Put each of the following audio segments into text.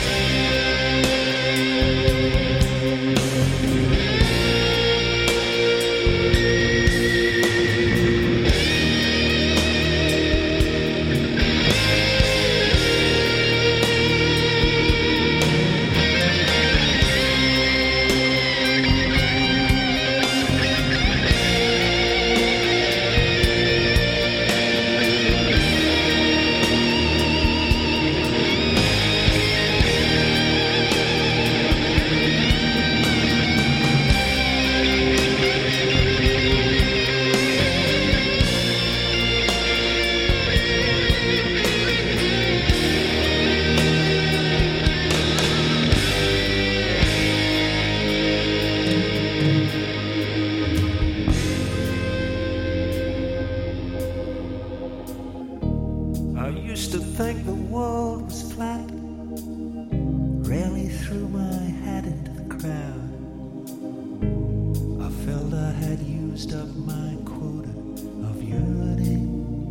I used to think the world was flat, rarely threw my hat into the crowd. I felt I had used up my quota of yearning.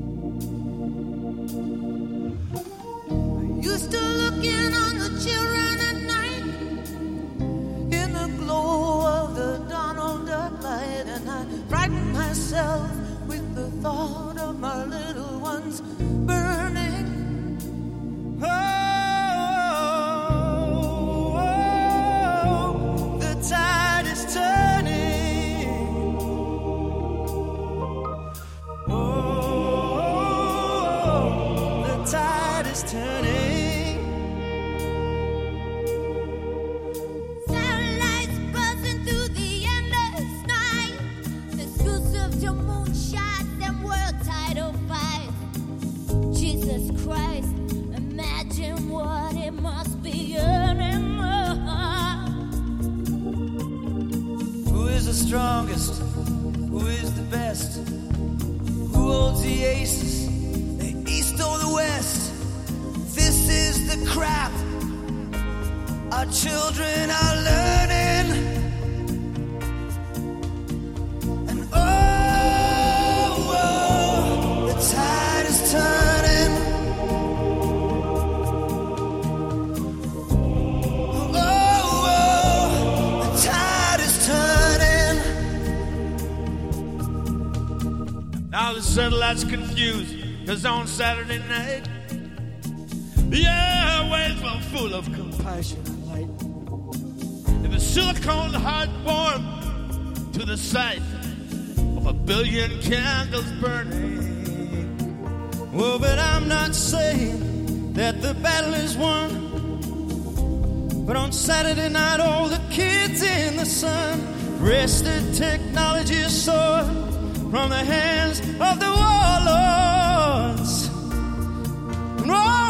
I used to look in on the children at night in the glow of the Donald Duck light, and I frightened myself with the thought of my little ones burning. Oh, the tide is turning. Oh, the tide is turning. Satellites buzzing through the endless night, exclusive to moonshots and world title fights. Jesus Christ, imagine what it must be yearning. Who is the strongest? Who is the best? Who holds the aces? The east or the west? This is the crap our children are learning. And oh, the tide is turning. Oh, the tide is turning. Now the satellite's confused, 'cause on Saturday night the airwaves were full of compassion and light. And the silicone heart warmed to the sight of 1 billion candles burning. Oh, but I'm not saying that the battle is won. But on Saturday night, all the kids in the sun wrested technology sword from the hands of the warlords. And